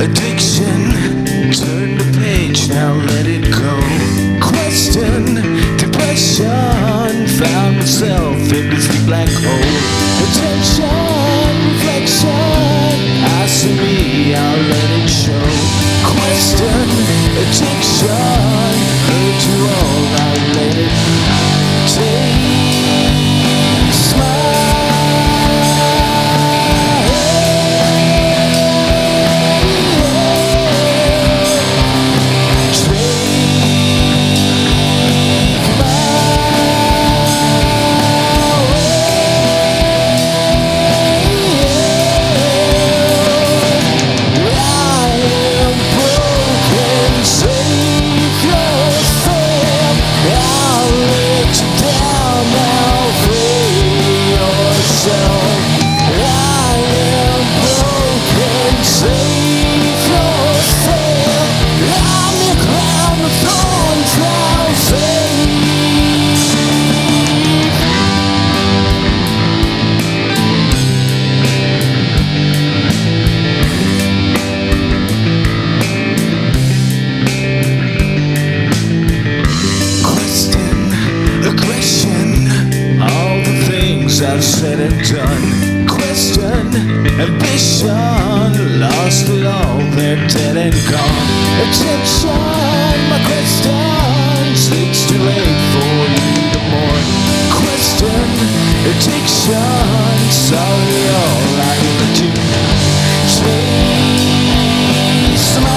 Addiction, turn the page, now let it go. Question, depression, found myself in this deep black hole. Attention, reflection, I see me, I'll let it show. Question, addiction, hurt you all, I'll let it taste my I've said and done. Question, ambition, lost it all, they're dead and gone. Attention, my questions, it's too late for you to mourn. Question, addiction, sorry all I let you taste my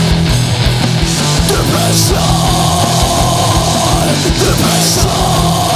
depression.